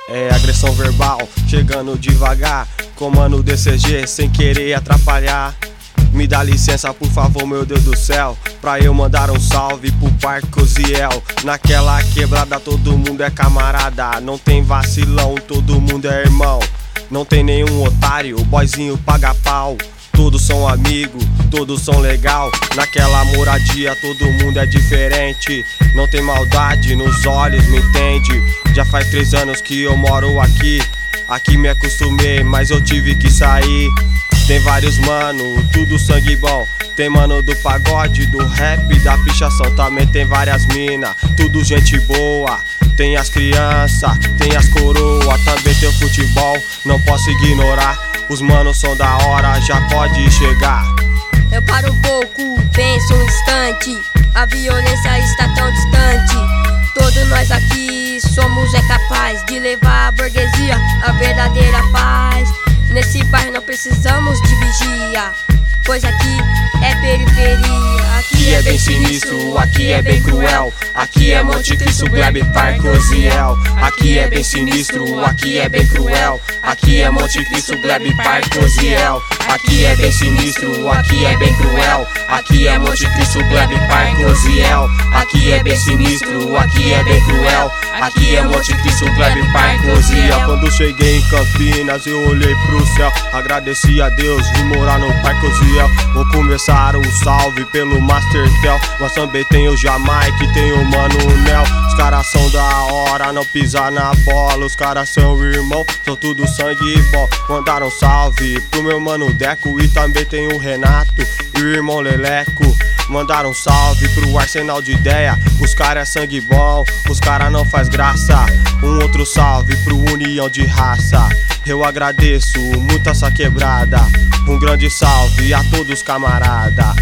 É agressão verbal, chegando devagar. Comando DCG sem querer atrapalhar. Me dá licença por favor, meu Deus do céu, pra eu mandar um salve pro Parque Oziel. Naquela quebrada todo mundo é camarada, não tem vacilão, todo mundo é irmão. Não tem nenhum otário, o boyzinho paga pau. Todos são amigos, todos são legal. Naquela moradia todo mundo é diferente. Não tem maldade nos olhos, me entende? Já faz 3 anos que eu moro aqui. Aqui me acostumei, mas eu tive que sair. Tem vários mano, tudo sangue bom. Tem mano do pagode, do rap, da pichação. Também tem várias mina, tudo gente boa. Tem as crianças, tem as coroa. Também tem o futebol, não posso ignorar. Os manos são da hora, já pode chegar. Eu paro um pouco, penso um instante. A violência está tão distante. Todos nós aqui somos capazes de levar a burguesia a verdadeira paz. Nesse bairro não precisamos de vigia, pois aqui é periferia. Aqui é bem sinistro, aqui é bem cruel. Aqui é Monte Cristo, Glebe, Parque Oziel. Aqui é bem sinistro, aqui é bem cruel. Aqui é Monte Cristo, Glebe, Parque Oziel. Aqui é bem sinistro, aqui é bem cruel. Aqui é Monte Cristo, Glebe, Parque Oziel. Aqui é bem sinistro, aqui é bem cruel. Aqui é Monte Cristo, Glebe, Parque Oziel. Quando cheguei em Campinas eu olhei pro céu, agradeci a Deus, vim morar no Parque Oziel. Vou começar um salve pelo Mastertel, mas também tem o Jamaica e tem o Mano Nel. Os caras são da hora, não pisar na bola. Os caras são irmão, são tudo sangue bom. Mandaram um salve pro meu mano Deco e também tem o Renato e o irmão Leleco. Mandaram um salve pro Arsenal de Ideia. Os caras é sangue bom, os caras não faz graça. Um outro salve pro União de Raça. Eu agradeço muito essa quebrada. Um grande salve a todos camarada.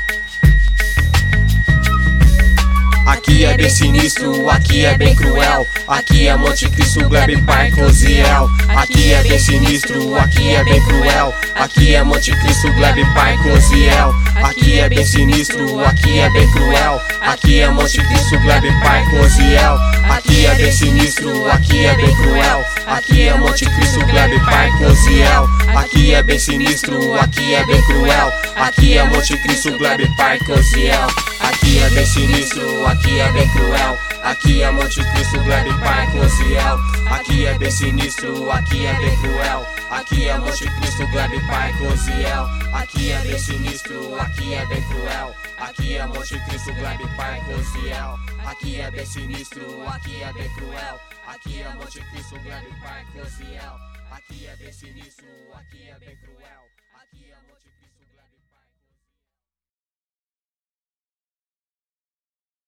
Aqui é bem sinistro, aqui é bem cruel. Aqui é Monte Cristo, Glebe, Parque Oziel. Aqui é bem sinistro, aqui é bem cruel. Aqui é Monte Cristo, Glebe, Parque Oziel. Aqui é bem sinistro, aqui é bem cruel. Aqui é Monte Cristo, Glebe, Parque Oziel. Aqui é bem sinistro, aqui é bem cruel. Aqui é Monte Cristo, Glebe, Parque Oziel. Aqui é bem sinistro, aqui é bem cruel. Aqui é Monte Cristo, Glebe, Parque Oziel. Aqui é bem sinistro, aqui é bem cruel. Aqui é Monte Cristo, Glebe, Parque Oziel. Aqui é bem sinistro, aqui é bem cruel. Aqui é Monte Cristo, Glebe, Parque Oziel. Aqui é bem sinistro, aqui é bem cruel. Aqui é Monte Cristo, Glebe, Parque Oziel. Aqui é bem sinistro, aqui é bem cruel. Aqui é Monte Cristo, Glebe, Parque Oziel. Aqui é bem sinistro, aqui é bem cruel. Aqui é Monte Cristo, Glebe.